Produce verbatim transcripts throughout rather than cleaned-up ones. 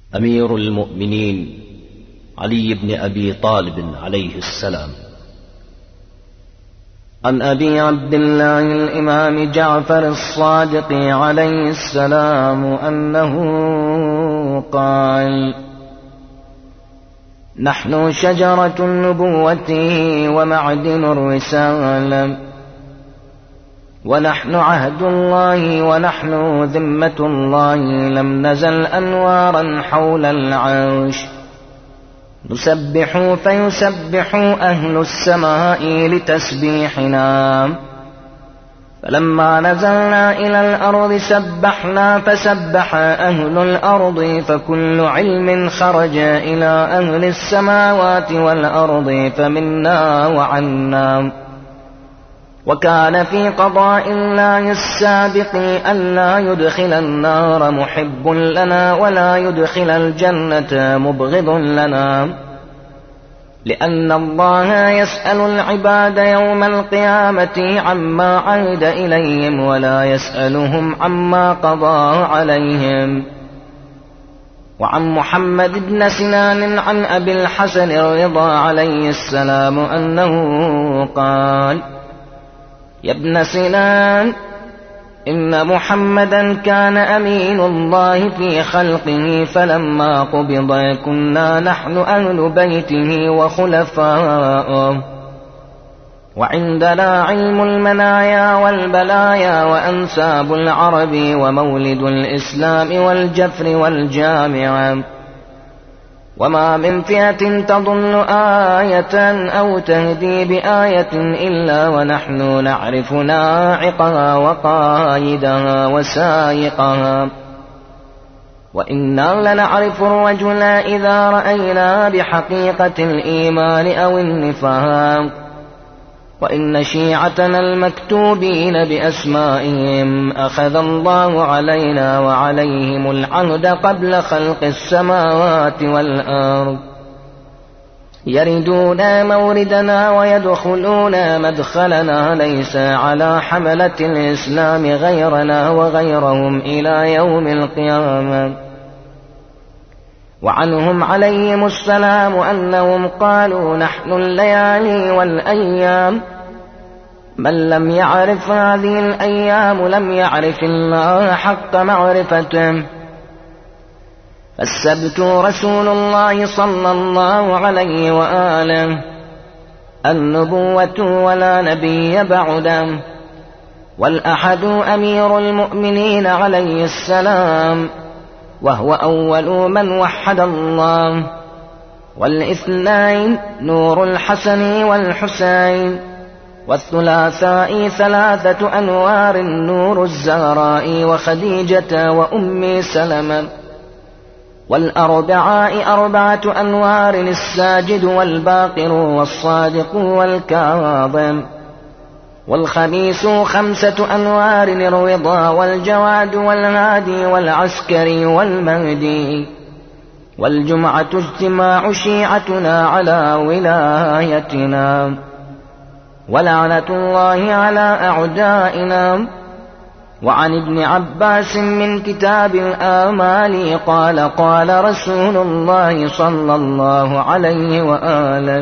أمير المؤمنين علي بن أبي طالب عليه السلام. عن أبي عبد الله الإمام جعفر الصادق عليه السلام أنه قال: نحن شجرة النبوة ومعدن الرسالة، ونحن عهد الله ونحن ذمة الله، لم نزل أنوارا حول العرش، نسبح فيسبح أهل السماء لتسبيحنا، فلما نزلنا إلى الأرض سبحنا فسبح أهل الأرض، فكل علم خرج إلى أهل السماوات والأرض فمنا وعنا. وكان في قضاء الله السابق ألا يدخل النار محب لنا ولا يدخل الجنة مبغض لنا، لأن الله يسأل العباد يوم القيامة عما عهد إليهم ولا يسألهم عما قضى عليهم. وعن محمد بن سنان عن أبي الحسن الرضا عليه السلام أنه قال: يا ابن سنان، إن محمدا كان أمين الله في خلقه، فلما قبض كنا نحن أهل بيته وخلفاؤه، وعندنا علم المنايا والبلايا وأنساب العرب ومولد الإسلام والجفر والجامعة، وما من فئة تضل آية أو تهدي بآية إلا ونحن نعرف ناعقها وقائدها وسائقها، وإنا لنعرف الرجل إذا رأينا بحقيقة الإيمان أو النفاق. وإن شيعتنا المكتوبين بأسمائهم أخذ الله علينا وعليهم العهد قبل خلق السماوات والأرض، يردون موردنا ويدخلون مدخلنا، ليس على حملة الإسلام غيرنا وغيرهم إلى يوم القيامة. وعنهم عليهم السلام أنهم قالوا: نحن الليالي والأيام، من لم يعرف هذه الأيام لم يعرف الله حق معرفته. فالسبت رسول الله صلى الله عليه وآله، النبوة ولا نبي بعده، والأحد أمير المؤمنين عليه السلام، وهو أول من وحد الله، والاثنين نور الحسن والحسين، والثلاثاء ثلاثة أنوار نور الزهراء وخديجة وأم سلمة، والأربعاء أربعة أنوار الساجد والباقر والصادق والكاظم، والخميس خمسة أنوار الرضا والجواد والهادي والعسكري والمهدي، والجمعة اجتماع شيعتنا على ولايتنا، ولعنة الله على أعدائنا. وعن ابن عباس من كتاب الآمال قال: قال رسول الله صلى الله عليه وآله: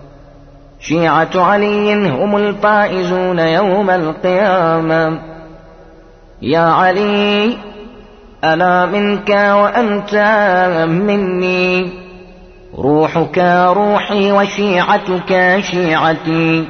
شيعة علي هم الفائزون يوم القيامة. يا علي، أنا منك وأنت مني، روحك روحي وشيعتك شيعتي،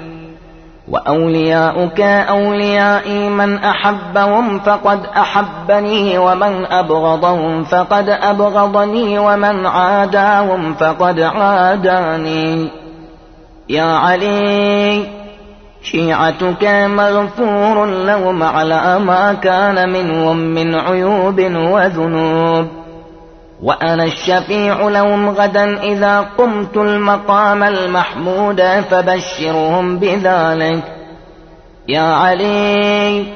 وأولياؤك أوليائي، من أحبهم فقد أحبني، ومن أبغضهم فقد أبغضني، ومن عاداهم فقد عاداني. يا علي، شيعتك مغفور لهم على ما كان منهم من عيوب وذنوب، وأنا الشفيع لهم غدا إذا قمت المقام المحمود، فبشرهم بذلك. يا علي،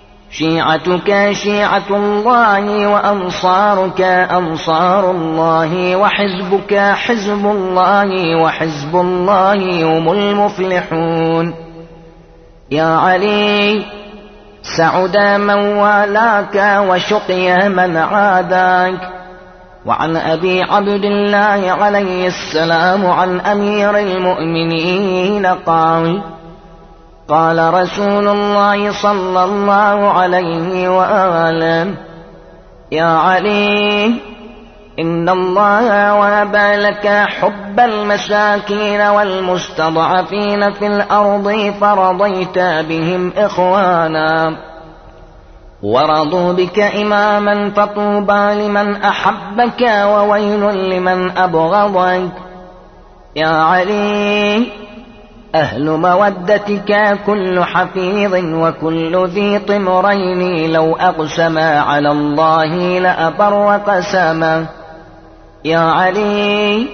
شيعتك شيعة الله، وأنصارك أنصار الله، وحزبك حزب الله، وحزب الله هم المفلحون. يا علي، سعد من والاك وشقي من عاداك، وعن أبي عبد الله عليه السلام عن أمير المؤمنين قال قال رسول الله صلى الله عليه وآله يا علي إن الله وهب لك حب المساكين والمستضعفين في الأرض فرضيت بهم إخوانا ورضوا بك إماما فطوبى لمن أحبك وويل لمن أبغضك. يا علي أهل مودتك كل حفيظ وكل ذي طمرين لو أقسم على الله لأبر قسمه. يا علي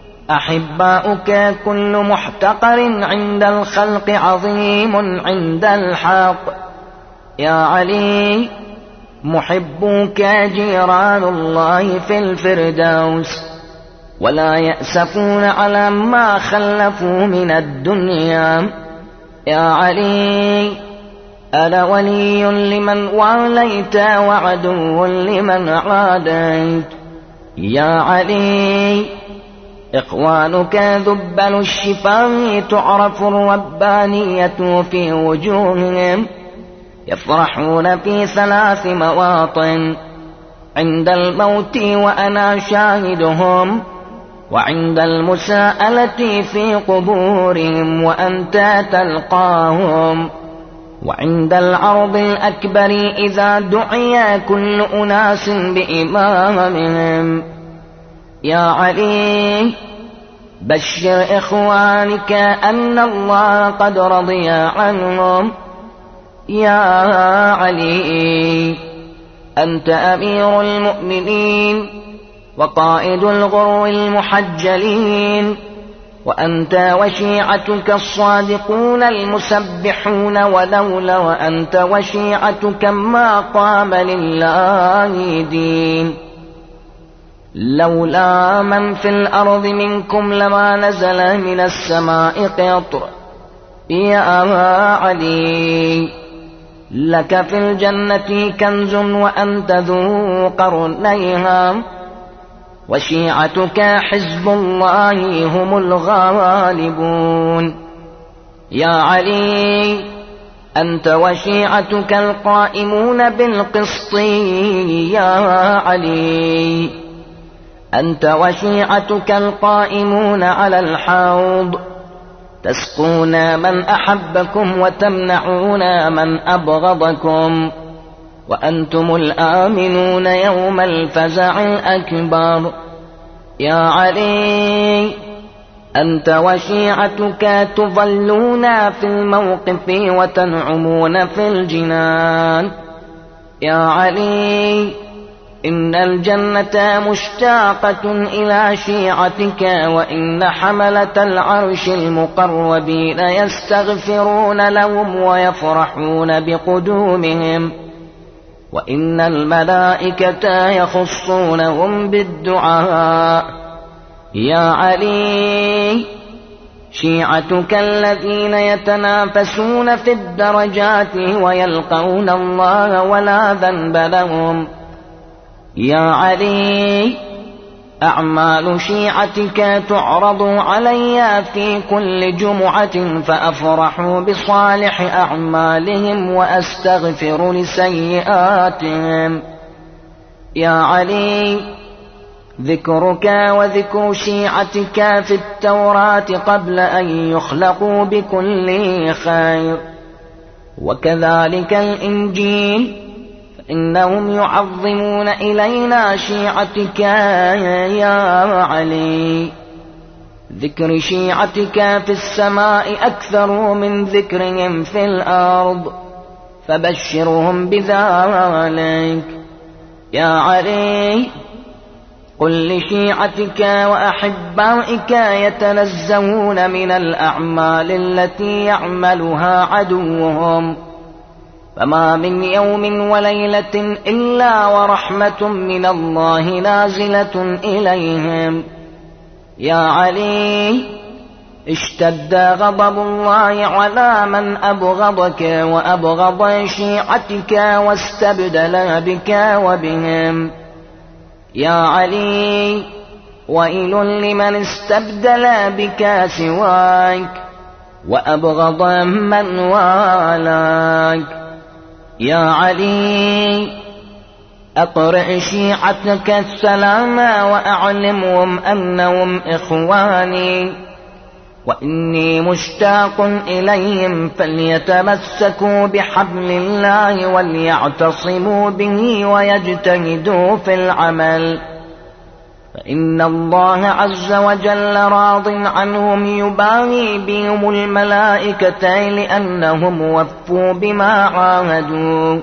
أحباؤك كل محتقر عند الخلق عظيم عند الحق. يا علي محبوك جيران الله في الفردوس ولا يأسفون على ما خلفوا من الدنيا. يا علي أنا ولي لمن واليت وعدو لمن عاديت. يا علي إخوانك ذبل الشفاء تعرف الربانية في وجوههم يفرحون في ثلاث مواطن: عند الموت وأنا شاهدهم، وعند المساءلة في قبورهم وأنت تلقاهم، وعند العرض الأكبر إذا دعي كل أناس بإمامهم. يا علي بشر إخوانك أن الله قد رضي عنهم. يا علي أنت أمير المؤمنين وقائد الغر المحجلين، وأنت وشيعتك الصادقون المسبحون، ولولا وأنت وشيعتك ما قام لله دين. لولا من في الأرض منكم لما نزل من السماء قطر. يا علي لك في الجنة كنز وأنت ذو قرنيها، وشيعتك حزب الله هم الغالبون. يا علي أنت وشيعتك القائمون بالقسط. يا علي أنت وشيعتك القائمون على الحوض، تسقون من أحبكم وتمنعون من أبغضكم، وأنتم الآمنون يوم الفزع الأكبر. يا علي أنت وشيعتك تظلون في الموقف وتنعمون في الجنان. يا علي إن الجنة مشتاقة إلى شيعتك، وإن حملة العرش المقربين يستغفرون لهم ويفرحون بقدومهم، وإن الملائكة يخصونهم بالدعاء. يا علي شيعتك الذين يتنافسون في الدرجات ويلقون الله ولا ذنب لهم. يا علي أعمال شيعتك تعرض علي في كل جمعة فأفرح بصالح أعمالهم وأستغفر لسيئاتهم. يا علي ذكرك وذكر شيعتك في التوراة قبل أن يخلقوا بكل خير، وكذلك الإنجيل، إنهم يعظمون إلينا شيعتك. يا علي ذكر شيعتك في السماء أكثر من ذكرهم في الأرض، فبشرهم بذلك. يا علي قل لشيعتك وأحبائك يتنزهون من الأعمال التي يعملها عدوهم، فما من يوم وليلة إلا ورحمة من الله نازلة إليهم. يا علي اشتد غضب الله على من أبغضك وأبغض شيعتك واستبدل بك وبهم. يا علي ويل لمن استبدل بك سواك وأبغض من والاك. يا علي أقرئ شيعتك السلام وأعلمهم أنهم إخواني، وإني مشتاق إليهم فليتمسكوا بحبل الله وليعتصموا به ويجتهدوا في العمل، فإن الله عز وجل راض عنهم يباهي بهم الملائكة لأنهم وفوا بما عاهدوا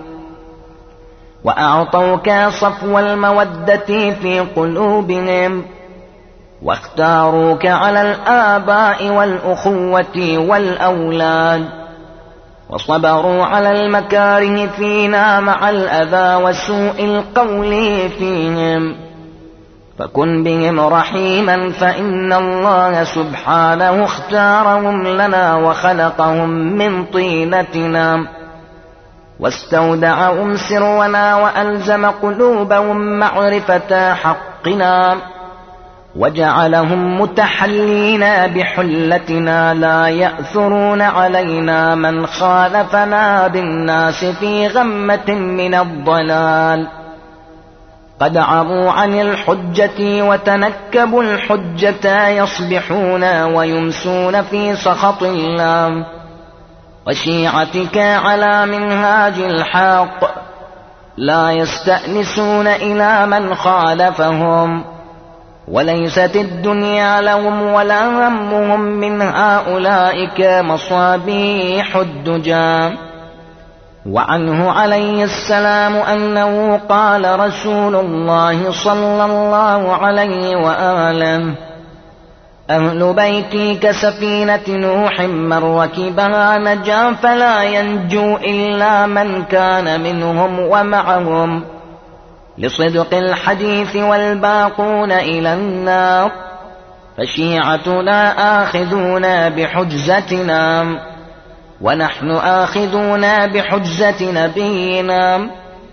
وأعطوك صفو المودة في قلوبهم، واختاروك على الآباء والأخوة والأولاد، وصبروا على المكاره فينا مع الأذى وسوء القول فيهم، فكن بهم رحيما، فإن الله سبحانه اختارهم لنا وخلقهم من طينتنا واستودعهم سرنا وألزم قلوبهم معرفة حقنا وجعلهم متحلين بحلتنا لا يأثرون علينا من خالفنا بالناس في غمة من الضلال. قد عموا عن الحجة وتنكبوا الحجة يصبحون ويمسون في سخط الله، وشيعتك على منهاج الحق لا يستأنسون إلى من خالفهم، وليست الدنيا لهم ولا همهم من هؤلاء كمصابيح الدجى. وعنه عليه السلام أنه قال رسول الله صلى الله عليه وآله: أهل بيتي كسفينة نوح من ركبها نجا فلا ينجو إلا من كان منهم ومعهم، لصدق الحديث والباقون إلى النار. فشيعتنا آخذون بحجزتنا ونحن آخذون بحجزة نبينا،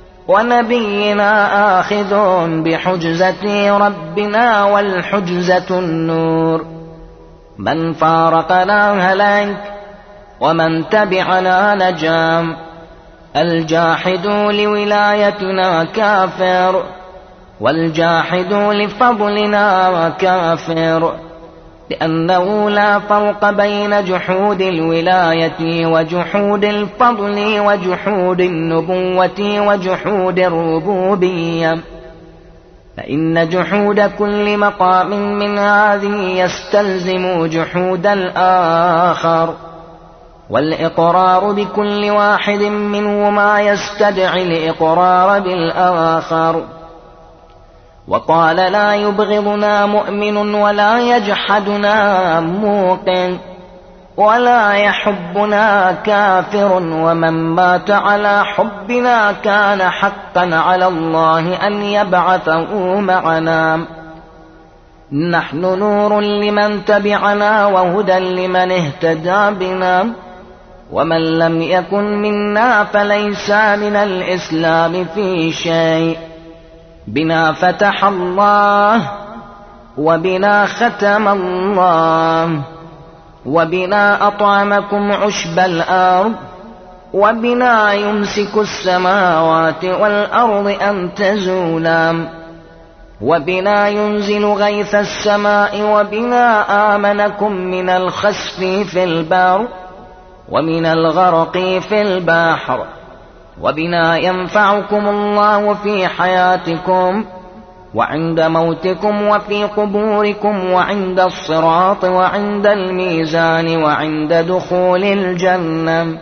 ونبينا آخذ بحجزة ربنا والحجزة النور. من فارقنا هلك ومن تبعنا نجا. الجاحد لولايتنا كافر، والجاحد لفضلنا كافر، لأنه لا فرق بين جحود الولاية وجحود الفضل وجحود النبوة وجحود الربوبية، فإن جحود كل مقام من هذه يستلزم جحود الآخر، والإقرار بكل واحد منهما يستدعي الإقرار بالآخر. وقال: لا يبغضنا مؤمن ولا يجحدنا موقن ولا يحبنا كافر، ومن مات على حبنا كان حقا على الله أن يبعثه معنا. نحن نور لمن تبعنا وهدى لمن اهتدى بنا، ومن لم يكن منا فليس من الإسلام في شيء. بنا فتح الله، وبنا ختم الله، وبنا أطعمكم عشب الأرض، وبنا يمسك السماوات والأرض أن تزولا، وبنا ينزل غيث السماء، وبنا آمنكم من الخسف في البر ومن الغرق في البحر، وبنا ينفعكم الله في حياتكم وعند موتكم وفي قبوركم وعند الصراط وعند الميزان وعند دخول الجنة.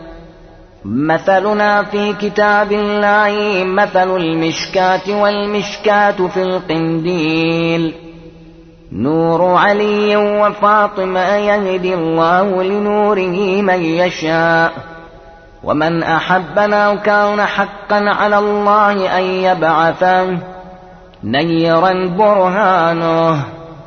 مثلنا في كتاب الله مثل المشكاة والمشكاة في القنديل، نور علي وفاطمة يهدي الله لنوره من يشاء. ومن أحبنا كان حقا على الله أن يبعثه نيرا برهانه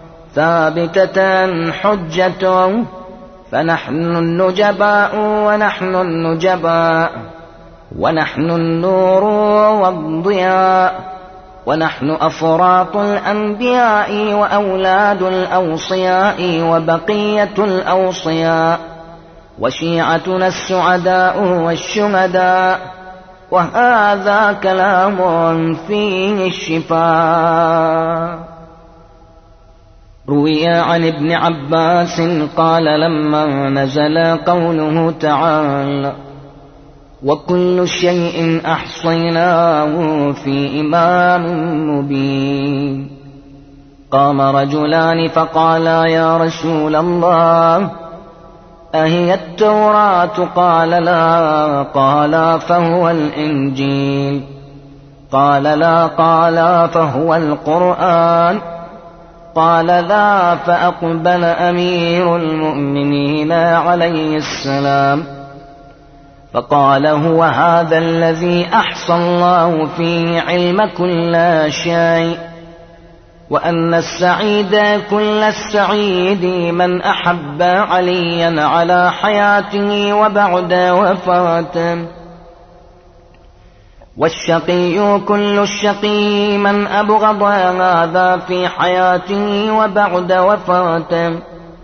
ثابتة حجته، فنحن النجباء ونحن النجباء ونحن النور والضياء ونحن أفراط الأنبياء وأولاد الأوصياء وبقية الأوصياء، وشيعتنا السعداء والشهداء، وهذا كلام فيه الشفاء. روي عن ابن عباس قال لما نزل قوله تعالى: وكل شيء أحصيناه في إمام مبين، قام رجلان فقالا: يا رسول الله، أهي التوراة؟ قال: لا. قال: فهو الإنجيل؟ قال: لا. قال: فهو القرآن؟ قال: لا. فأقبل أمير المؤمنين عليه السلام فقال: هو هذا الذي أحصى الله فيه علم كل شيء، وأن السعيد كل السعيد من أحب عليا على حياته وبعد وفاته، والشقي كل الشقي من أبغض هذا في حياته وبعد وفاته.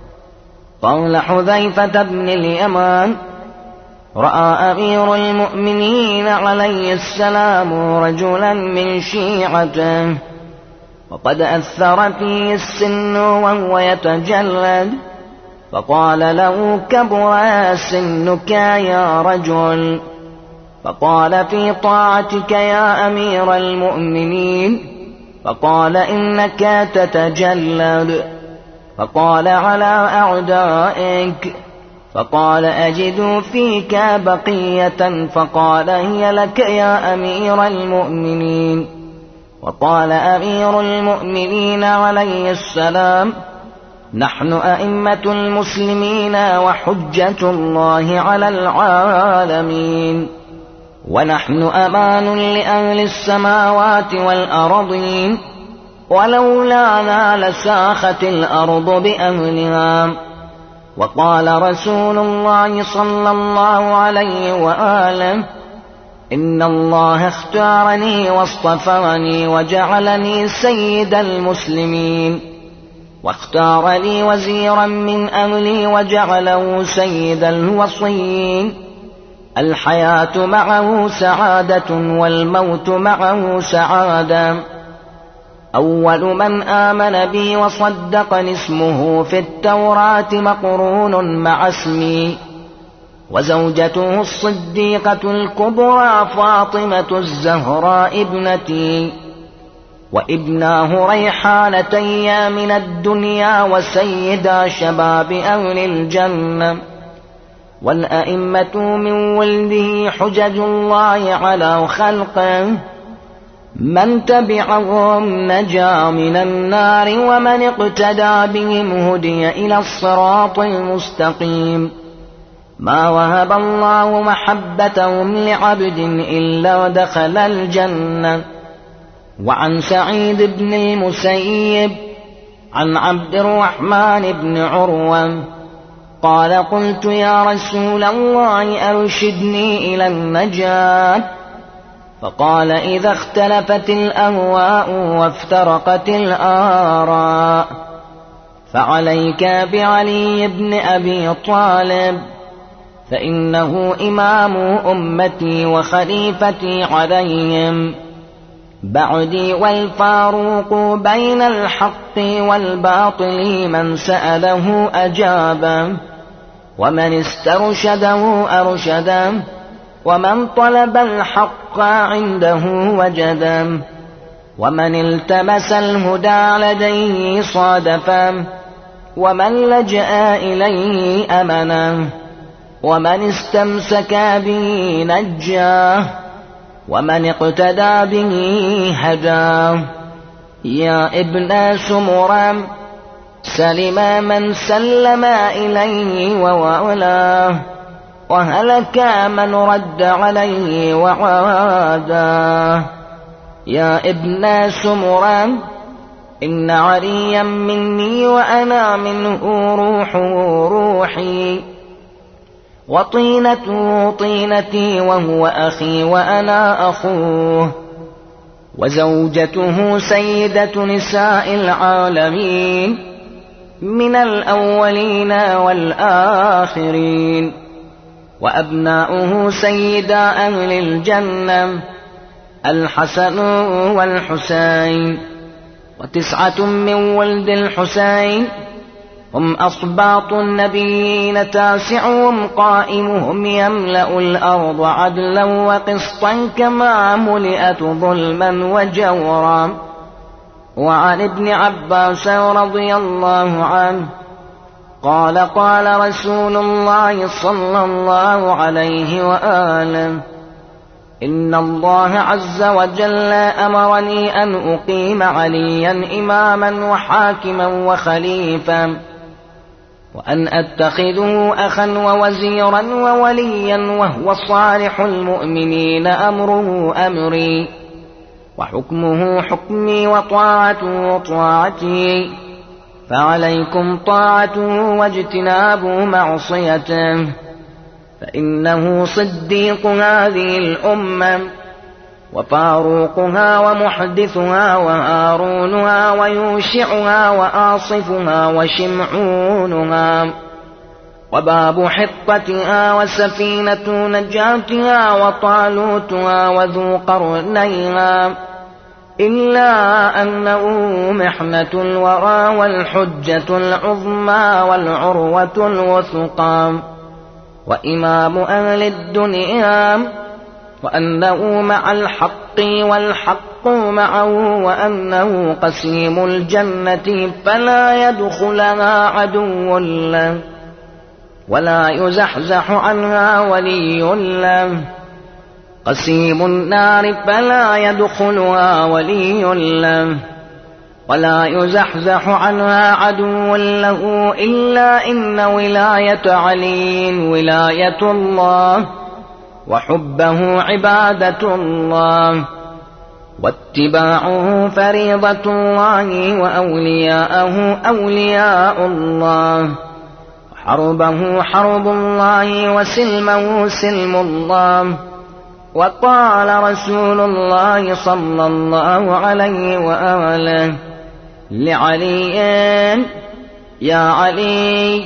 قال حذيفة بن اليمان: رأى أمير المؤمنين عليه السلام رجلا من شيعته وقد أثر فيه السن وهو يتجلد، فقال له: كبر سنك يا رجل. فقال: في طاعتك يا أمير المؤمنين. فقال: إنك تتجلد. فقال: على أعدائك. فقال: أجد فيك بقية. فقال: هي لك يا أمير المؤمنين. وقال أمير المؤمنين عليه السلام: نحن أئمة المسلمين وحجة الله على العالمين، ونحن أمان لأهل السماوات والأرضين، ولولانا لساخت الأرض بأهلها. وقال رسول الله صلى الله عليه وآله: إن الله اختارني واصطفاني وجعلني سيد المسلمين، واختار لي وزيرا من أهلي وجعله سيد الوصيين. الحياة معه سعادة والموت معه سعادة. أول من آمن بي وصدقني اسمه في التوراة مقرون مع اسمي، وزوجته الصديقة الكبرى فاطمة الزهراء ابنتي، وابناه ريحانتي من الدنيا وسيدا شباب أهل الجنة، والأئمة من ولده حجج الله على خلقه، من تبعهم نجا من النار، ومن اقتدى بهم هدي إلى الصراط المستقيم. ما وهب الله محبتهم لعبد إلا دخل الجنة. وعن سعيد بن المسيب عن عبد الرحمن بن عروة قال: قلت يا رسول الله أرشدني إلى النجاة. فقال: إذا اختلفت الأهواء وافترقت الآراء فعليك بعلي بن أبي طالب، فإنه إمام أمتي وخليفتي عليهم بعدي، والفاروق بين الحق والباطل، من سأله أجابه، ومن استرشده أرشده، ومن طلب الحق عنده وجده، ومن التمس الهدى لديه صادفه، ومن لجأ إليه أمنه، ومن استمسك به نجاه، ومن اقتدى به هداه. يا ابن سمرة، سلم من سلم إليه وولاه، وهلك من رد عليه وعاداه. يا ابن سمرة، إن عليا مني وأنا منه روحه روحي، وطينته طينتي، وهو أخي وأنا أخوه، وزوجته سيدة نساء العالمين من الأولين والآخرين، وأبناؤه سيدا أهل الجنة الحسن والحسين، وتسعة من ولد الحسين هم أصباط النبيين، تاسعهم قائمهم يملأ الأرض عدلا وقسطا كما ملئت ظلما وجورا. وعن ابن عباس رضي الله عنه قال قال رسول الله صلى الله عليه وآله: إن الله عز وجل أمرني أن أقيم عليا إماما وحاكما وخليفا، وأن أتخذه أخا ووزيرا ووليا، وهو صالح المؤمنين أمره أمري، وحكمه حكمي، وطاعته طاعتي، فعليكم طاعته واجتناب معصيته، فإنه صديق هذه الأمة وفاروقها ومحدثها وهارونها ويوشعها وآصفها وشمعونها وباب حطتها وسفينة نجاتها وطالوتها وذو قرنيها، إلا أنه محنة الورى والحجة العظمى والعروة الوثقى وإمام أهل الدنيا، وأنه مع الحق والحق معه، وأنه قسيم الجنة فلا يدخلها عدو له ولا يزحزح عنها ولي له، قسيم النار فلا يدخلها ولي له ولا يزحزح عنها عدو له، إلا إن ولاية علي ولاية الله، وحبه عبادة الله، واتباعه فريضة الله، وأولياءه أولياء الله، وحربه حرب الله، وسلمه سلم الله. وقال رسول الله صلى الله عليه وآله لعلي: يا علي،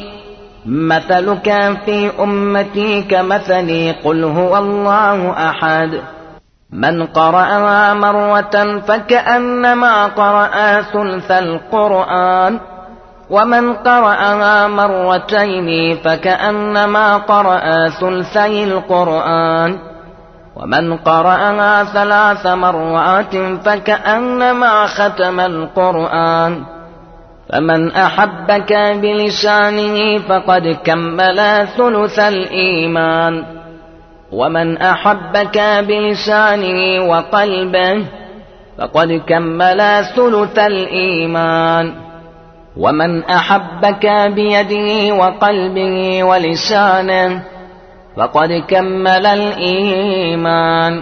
مثلك في أمتي كمثلي، قل هو الله أحد، من قرأها مرة فكأنما قرأ ثلث القرآن، ومن قرأها مرتين فكأنما قرأ ثلثي القرآن، ومن قرأها ثلاث مرات فكأنما ختم القرآن. فمن أحبك بلسانه فقد كمل ثلث الإيمان، ومن أحبك بلسانه وقلبه فقد كمل ثلث الإيمان، ومن أحبك بيده وقلبه ولسانه فقد كمل الإيمان.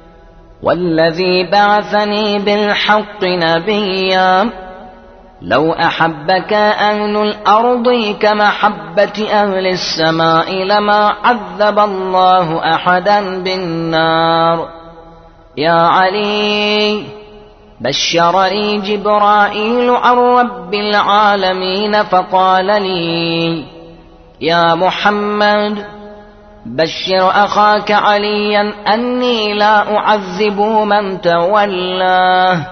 والذي بعثني بالحق نبيا، لو أحبك أهل الأرض كمحبة أهل السماء لما عذب الله أحدا بالنار. يا علي، بشرني جبرائيل عن رب العالمين فقال لي: يا محمد، بشر أخاك عليا أني لا أعذب من تولاه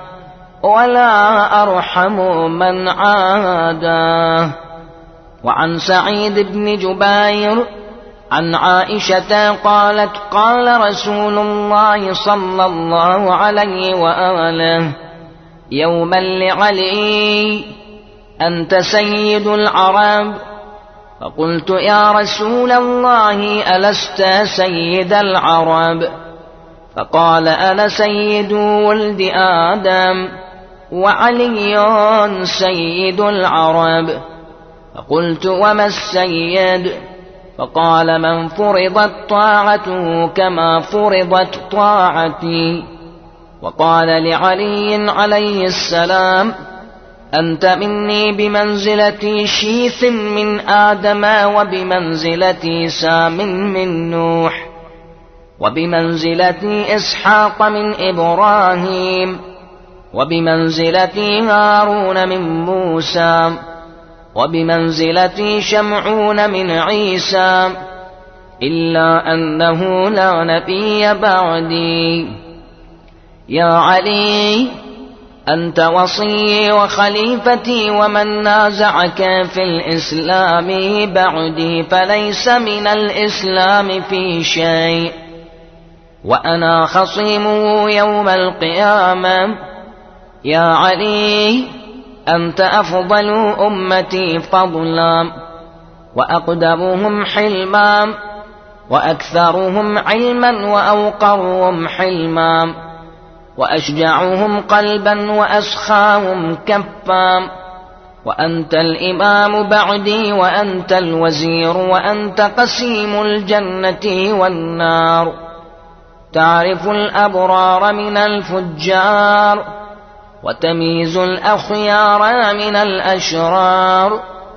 ولا أرحم من عاداه. وعن سعيد بن جبير عن عائشة قالت: قال رسول الله صلى الله عليه وآله يوما لعلي: أنت سيد العرب. فقلت: يا رسول الله، ألست سيد العرب؟ فقال: أنا سيد ولد آدم، وعلي سيد العرب. فقلت: وما السيد؟ فقال: من فرضت طاعته كما فرضت طاعتي. وقال لعلي عليه السلام: أنت مني بمنزلة شيث من آدم وبمنزلة سام من نوح. وبمنزلة إسحاق من إبراهيم، وبمنزلة هارون من موسى، وبمنزلة شمعون من عيسى، إلا أنه لا نبي بعدي. يا علي أنت وصي وخليفتي، ومن نازعك في الإسلام بعدي فليس من الإسلام في شيء، وأنا خصيمه يوم القيامة. يا علي أنت أفضل أمتي فضلا، وأقدمهم حلما، وأكثرهم علما، وأوقرهم حلما، وأشجعهم قلبا، وأسخاهم كفا. وأنت الإمام بعدي، وأنت الوزير، وأنت قسيم الجنة والنار. تعرف الأبرار من الفجار، وتميز الأخيار من الأشرار،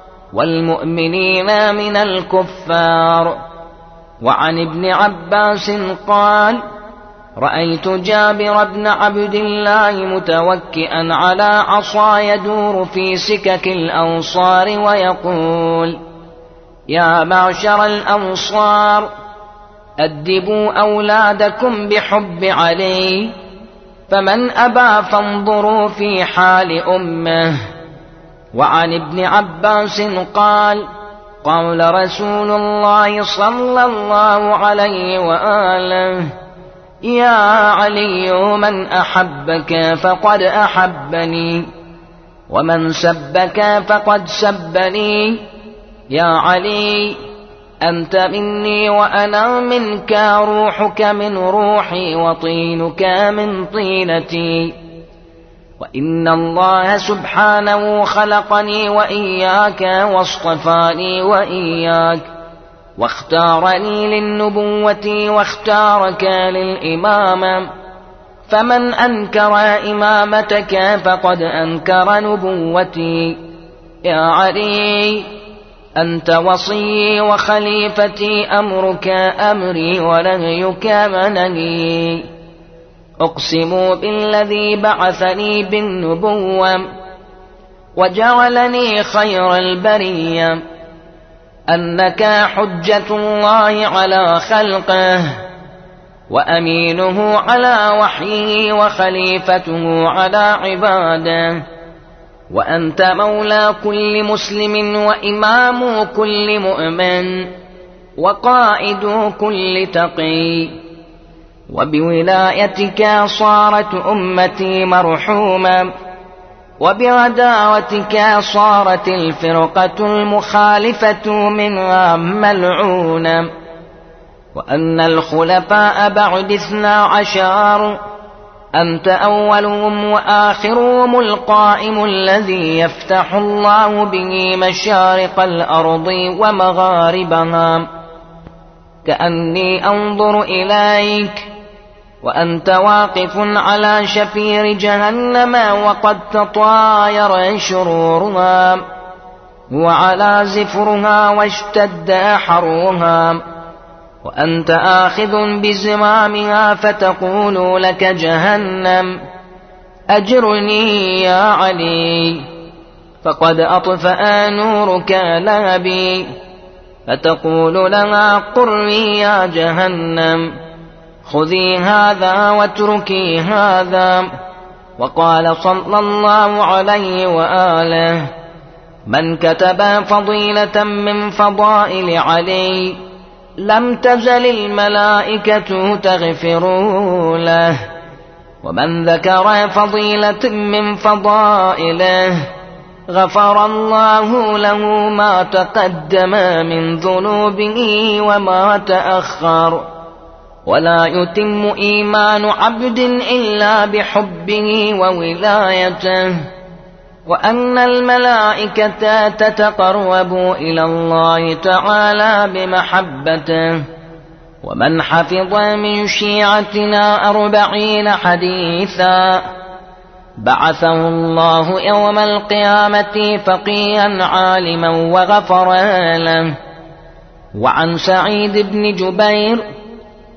والمؤمنين من الكفار. وعن ابن عباس قال: رأيت جابر بن عبد الله متوكئا على عصا يدور في سكك الأنصار ويقول: يا معشر الأنصار، أدبوا أولادكم بحب علي، فمن أبى فانظروا في حال أمه. وعن ابن عباس قال: قال رسول الله صلى الله عليه وآله: يا علي من أحبك فقد أحبني، ومن سبك فقد سبني. يا علي أنت مني وأنا منك، روحك من روحي، وطينك من طينتي. وإن الله سبحانه خلقني وإياك، واصطفاني وإياك، واختارني للنبوة، واختارك للإمامة. فمن أنكر إمامتك فقد أنكر نبوتي. يا علي أنت وصي وخليفتي، أمرك أمري ونهيك منني. أقسم بالذي بعثني بالنبوة وجعلني خير البرية، أنك حجة الله على خلقه، وأمينه على وحيه، وخليفته على عباده، وأنت مولى كل مسلم، وإمام كل مؤمن، وقائد كل تقي. وبولايتك صارت أمتي مرحومة، وبعداوتك صارت الفرقة المخالفة منها ملعونة. وأن الخلفاء بعد اثنا عشر، أنت أولهم وآخرهم، القائم الذي يفتح الله به مشارق الأرض ومغاربها. كأني أنظر إليك وأنت واقف على شفير جهنم، وقد تطاير شرورها، وعلى زفرها واشتد حرها، وأنت آخذ بزمامها، فتقول لك جهنم: أجرني يا علي، فقد أطفأ نورك لهبي. فتقول لها: قري يا جهنم، خذي هذا واتركي هذا. وقال صلى الله عليه وآله: من كتب فضيلة من فضائل علي لم تزل الملائكة تغفر له، ومن ذكر فضيلة من فضائله غفر الله له ما تقدم من ذنوبه وما تأخر. ولا يتم إيمان عبد إلا بحبه وولايته. وأن الملائكة تتقرب إلى الله تعالى بمحبته. ومن حفظ من شيعتنا أربعين حديثا بعثه الله يوم القيامة فقيها عالما وغفر له. وعن سعيد بن جبير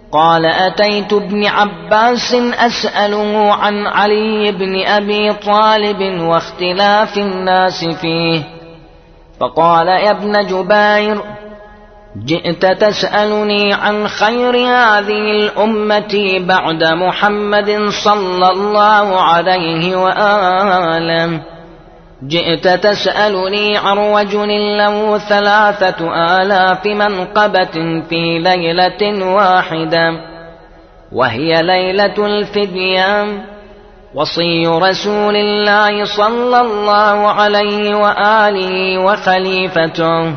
قال أتيت ابن عباس أسأله عن علي بن أبي طالب واختلاف الناس فيه، فقال يا ابن جبير جئت تسألني عن خير هذه الأمة بعد محمد صلى الله عليه وآله، جئت تسألني عن رجل له ثلاثة آلاف منقبة في ليلة واحدة، وهي ليلة الفديان، وصي رسول الله صلى الله عليه وآله وخليفته،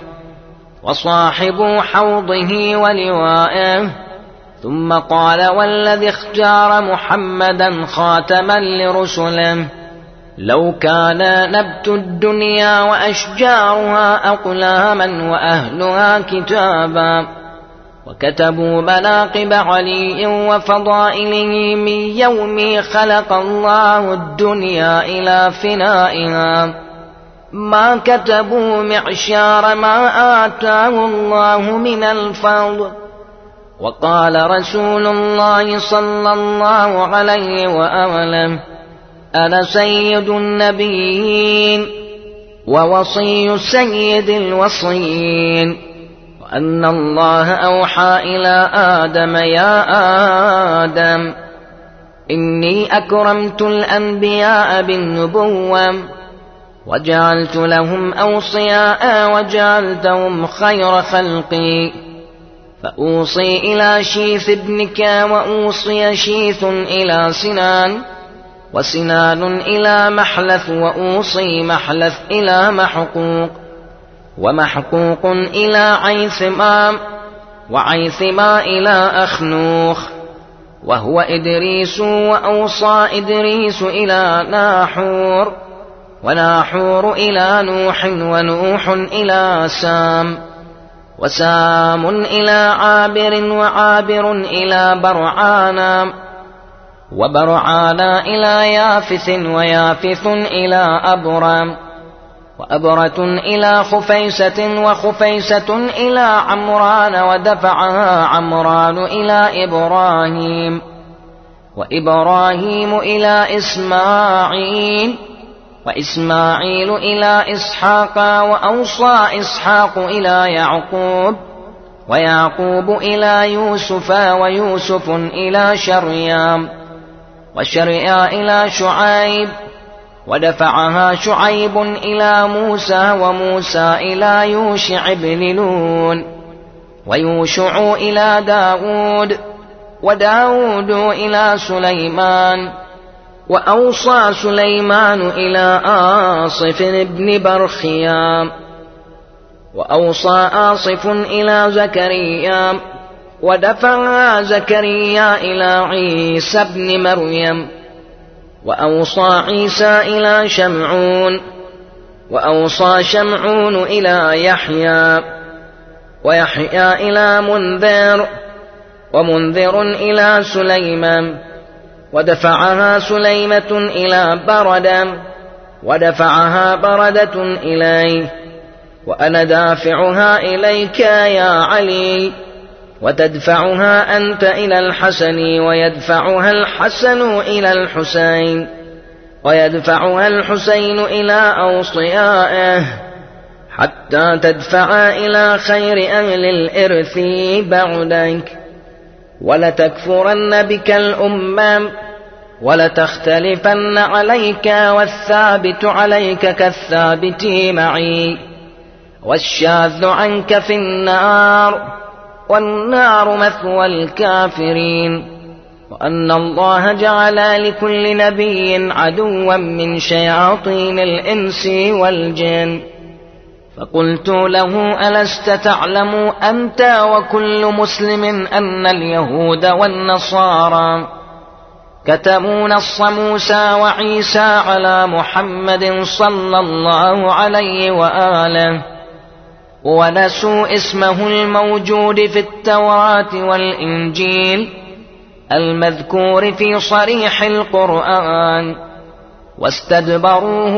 وصاحب حوضه ولوائه. ثم قال والذي اختار محمدا خاتما لرسله لو كان نبت الدنيا وأشجارها أقلاما وأهلها كتابا، وكتبوا مناقب علي وفضائله من يوم خلق الله الدنيا إلى فنائها، ما كتبوا معشار ما آتاه الله من الفضل. وقال رسول الله صلى الله عليه وآله أنا سيد النبيين ووصي سيد الوصيين، وأن الله أوحى إلى آدم يا آدم إني أكرمت الأنبياء بالنبوة وجعلت لهم أوصياء وجعلتهم خير خلقي، فأوصي إلى شيث ابنك وأوصي شيث إلى سنان وسنان إلى محلث وأوصي محلث إلى محقوق ومحقوق إلى عيثما وعيثما إلى أخنوخ وهو إدريس وأوصى إدريس إلى ناحور وناحور إلى نوح ونوح إلى سام وسام إلى عابر وعابر إلى برعانا وبرعانا إلى يافث ويافث إلى أبرام وأبرة إلى خفيسة وخفيسة إلى عمران ودفعها عمران إلى إبراهيم وإبراهيم إلى إسماعيل وإسماعيل إلى إسحاق وأوصى إسحاق إلى يعقوب ويعقوب إلى يوسف ويوسف إلى شريام وشريا إلى شعيب ودفعها شعيب إلى موسى وموسى إلى يوشع بن نون ويوشع إلى داود وداود إلى سليمان وأوصى سليمان إلى آصف بن برخيا وأوصى آصف إلى زكريا ودفع زكريا إلى عيسى بن مريم وأوصى عيسى إلى شمعون وأوصى شمعون إلى يحيى ويحيى إلى منذر ومنذر إلى سليمان ودفعها سليمة إلى بردة ودفعها بردة إليه وأنا دافعها إليك يا علي وتدفعها أنت إلى الحسن ويدفعها الحسن إلى الحسين ويدفعها الحسين إلى أوصيائه حتى تدفع إلى خير أهل الإرث بعدك، ولتكفرن بك الأمم ولتختلفن عليك والثابت عليك كالثابت معي والشاذ عنك في النار والنار مثوى الكافرين، وأن الله جعل لكل نبي عدوا من شياطين الإنس والجن. فقلت له ألست تعلم أنت وكل مسلم أن اليهود والنصارى كتموا نص موسى وعيسى على محمد صلى الله عليه وآله ونسوا اسمه الموجود في التوراة والإنجيل المذكور في صريح القرآن، واستدبروه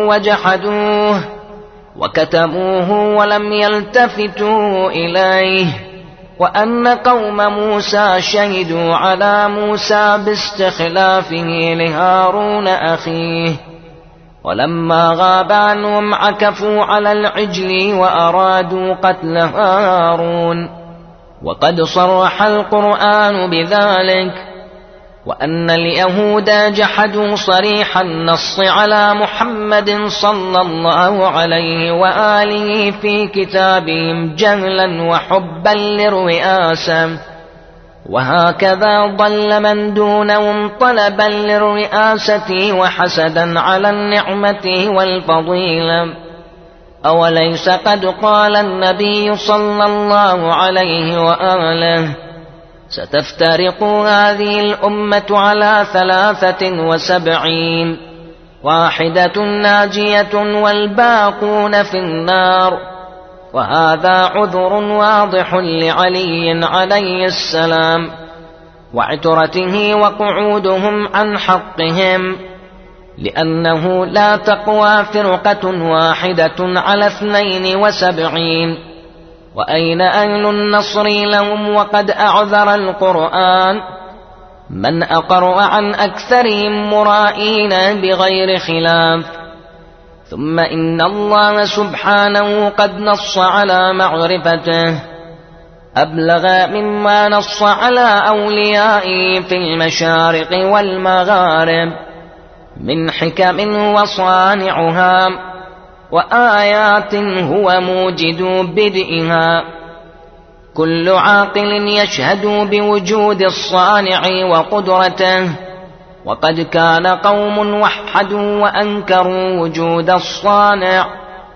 وجحدوه وكتموه ولم يلتفتوا إليه وأن قوم موسى شهدوا على موسى باستخلافه لهارون أخيه، ولما غاب عنهم عكفوا على العجل وأرادوا قتل هارون. وقد صرح القرآن بذلك، وأن اليهود جحدوا صريح النص على محمد صلى الله عليه وآله في كتابهم جهلا وحبا للرئاسة، وهكذا ضل من دونهم طلبا للرئاسة وحسدا على النعمة والفضيلة. أوليس قد قال النبي صلى الله عليه وآله: ستفترق هذه الأمة على ثلاثة وسبعين، واحدة ناجية والباقون في النار. وهذا عذر واضح لعلي عليه السلام وعترته وقعودهم عن حقهم، لأنه لا تقوى فرقة واحدة على اثنين وسبعين. وأين أهل النصر لهم وقد أعذر القرآن من أقر عن أكثرهم مرائين بغير خلاف. ثم إن الله سبحانه قد نص على معرفته أبلغ مما نص على أوليائه في المشارق والمغارب من حكم وصانعها وآيات هو موجد بدئها. كل عاقل يشهد بوجود الصانع وقدرته، وقد كان قوم وحدوا وأنكروا وجود الصانع،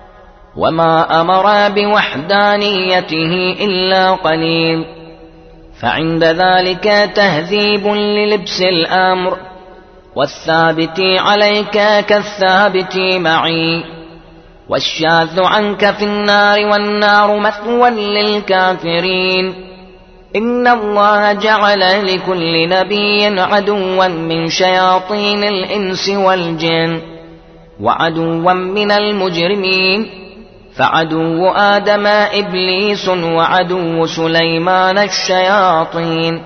وما أمر بوحدانيته إلا قليل، فعند ذلك تهذيب للبس الأمر، والثابت عليك كالثابت معي، والشاذ عنك في النار، والنار مثوى للكافرين. إن الله جعل لكل نبي عدوا من شياطين الإنس والجن وعدوا من المجرمين، فعدو آدم إبليس، وعدو سليمان الشياطين،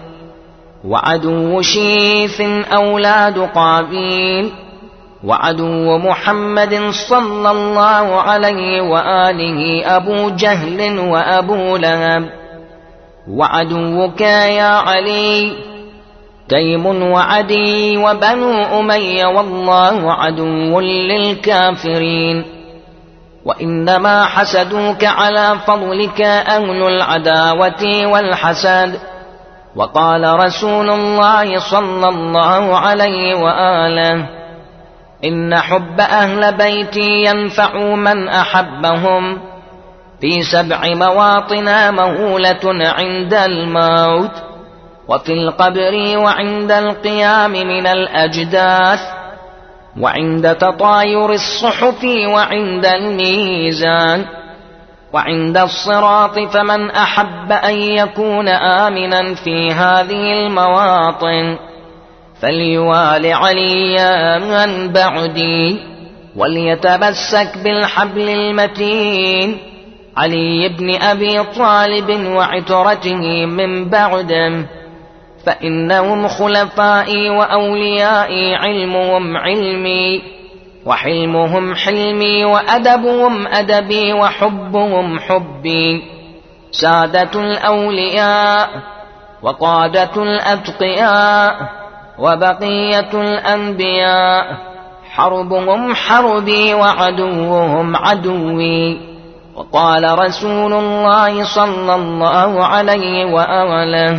وعدو شيث أولاد قابيل، وعدو محمد صلى الله عليه وآله أبو جهل وأبو لهب، وعدوك يا علي تيم وعدي وبنو أمية، والله عدو للكافرين. وإنما حسدوك على فضلك أهل العداوة والحسد. وقال رسول الله صلى الله عليه وآله: إن حب أهل بيتي ينفع من أحبهم في سبع مواطن مهولة عند الموت، وفي القبر، وعند القيام من الأجداث، وعند تطاير الصحف، وعند الميزان، وعند الصراط. فمن أحب أن يكون آمنا في هذه المواطن فليوال عليا من بعدي، وليتمسك بالحبل المتين، علي بن أبي طالب وعترته من بعده، فإنهم خلفائي وأوليائي، علمهم علمي وحلمهم حلمي، وأدبهم أدبي وحبهم حبي، سادة الأولياء وقادة الأتقياء وبقية الأنبياء، حربهم حربي وعدوهم عدوي. وقال رسول الله صلى الله عليه وآله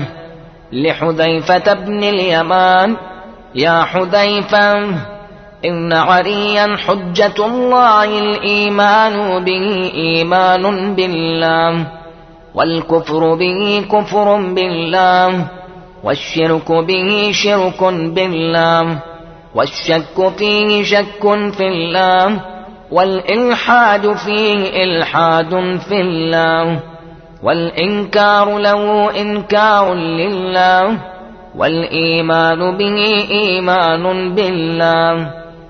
لحذيفة بن اليمان: يا حذيفة، إن عليا حجة الله، الإيمان به إيمان بالله، والكفر به كفر بالله، والشرك به شرك بالله، والشك فيه شك في الله، والإلحاد فيه إلحاد في الله، والإنكار له إنكار لله، والإيمان به إيمان بالله.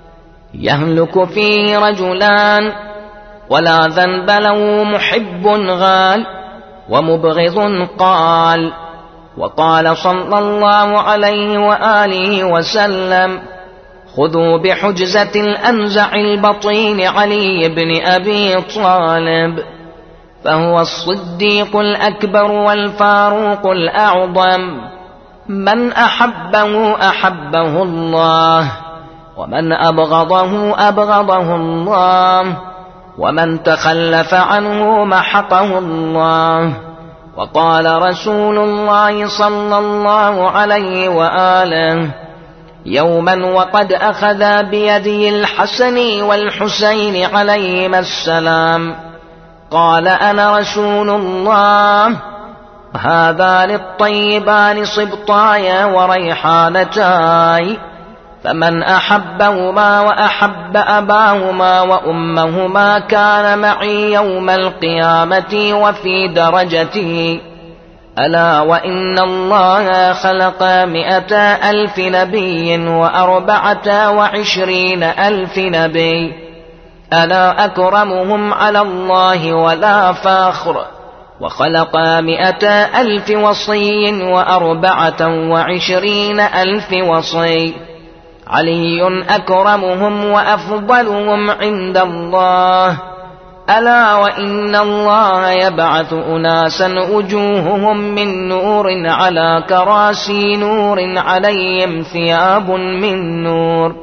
يهلك فيه رجلان ولا ذنب له محب غال، ومبغض قال. وقال صلى الله عليه وآله وسلم: خذوا بحجزة الأنزع البطين علي بن أبي طالب، فهو الصديق الأكبر والفاروق الأعظم، من أحبه أحبه الله، ومن أبغضه أبغضه الله، ومن تخلف عنه محقه الله. وقال رسول الله صلى الله عليه وآله: يوما وقد أخذ بيدي الحسن والحسين عليهما السلام، قال: أنا رسول الله، هذان الطيبان صبطاي وريحانتاي، فمن أحبهما وأحب أباهما وأمهما كان معي يوم القيامة وفي درجتي. ألا وإن الله خلق مئة ألف نبي وأربعة وعشرين ألف نبي، ألا أكرمهم على الله ولا فاخر، وخلق مئة ألف وصي وأربعة وعشرين ألف وصي، علي أكرمهم وأفضلهم عند الله. ألا وإن الله يبعث أناسا وجوههم من نور على كراسي نور عليهم ثياب من نور،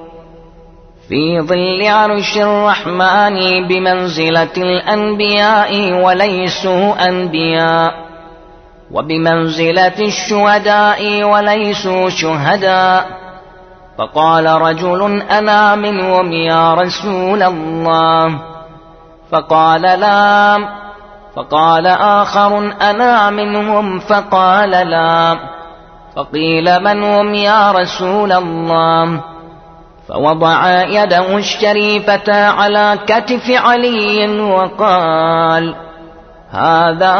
في ظل عرش الرحمن بمنزلة الأنبياء وليسوا أنبياء، وبمنزلة الشهداء وليسوا شهداء. فقال رجل: أنا منهم يا رسول الله، فقال: لا. فقال آخر: أنا منهم، فقال: لا. فقيل: من هم يا رسول الله؟ فوضع يده الشريفة على كتف علي وقال: هذا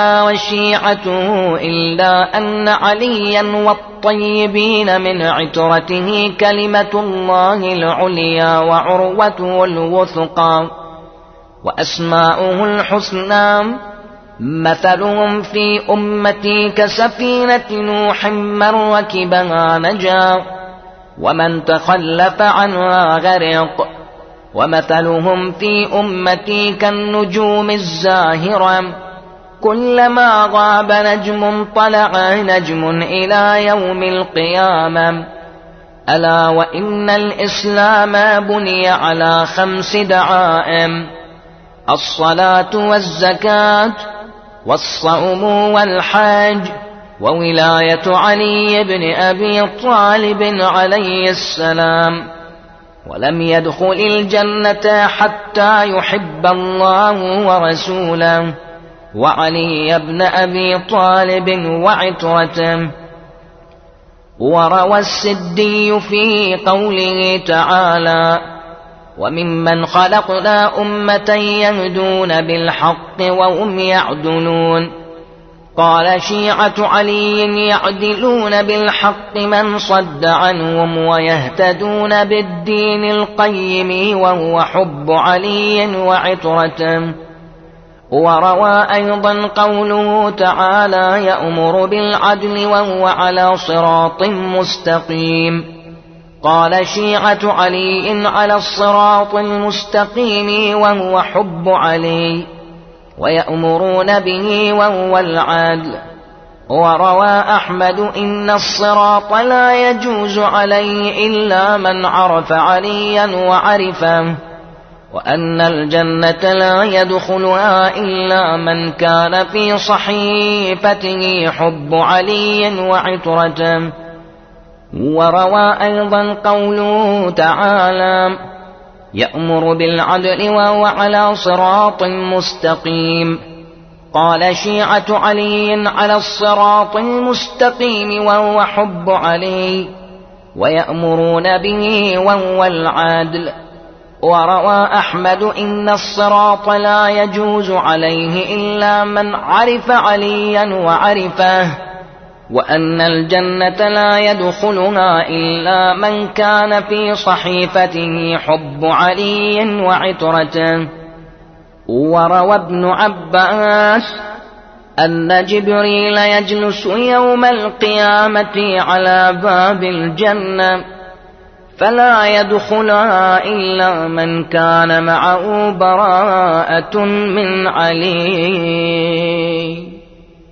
وشيعته، إلا أن عليا والطيبين من عترته كلمة الله العليا وعروته الوثقى وأسماؤه الحسنى، مثلهم في أمتي كسفينة نوح، من ركبها نجا ومن تخلف عنها غرق، ومثلهم في أمتي كالنجوم الزاهرة، كلما غاب نجم طلع نجم إلى يوم القيامة. ألا وإن الإسلام بني على خمس دعائم: الصلاة والزكاة والصوم والحج وولاية علي بن أبي طالب عليه السلام. ولم يدخل الجنة حتى يحب الله ورسوله وعلي بن أبي طالب وعترته. وروى السدي في قوله تعالى: وممن خلقنا أمة يهدون بالحق وهم يعدلون. قال: شيعة علي يعدلون بالحق من صد عنهم ويهتدون بالدين القيم، وهو حب علي وعترته. وروى أيضا قوله تعالى: يأمر بالعدل وهو على صراط مستقيم. قال: شيعة علي على الصراط المستقيم وهو حب علي، ويأمرون به وهو العدل. وروى أحمد: إن الصراط لا يجوز عليه إلا من عرف عليا وعرفه، وأن الجنة لا يدخلها إلا من كان في صحيفته حب علي وعترته. وروى أيضا قوله تعالى: يأمر بالعدل وهو على صراط مستقيم. قال: شيعة علي على الصراط المستقيم وهو حب علي، ويأمرون به وهو العدل. وروى أحمد: إن الصراط لا يجوز عليه إلا من عرف عليا وعرفه، وأن الجنة لا يدخلها إلا من كان في صحيفته حب علي وعترته. وروى ابن عباس: أن جبريل يجلس يوم القيامة على باب الجنة فلا يدخلها إلا من كان معه براءة من عليم.